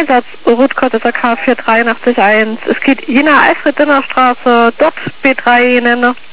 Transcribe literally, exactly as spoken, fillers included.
Einsatz, Route K vier drei acht eins. Es geht Jena Alfred-Dinner-Straße, dort B drei nennen.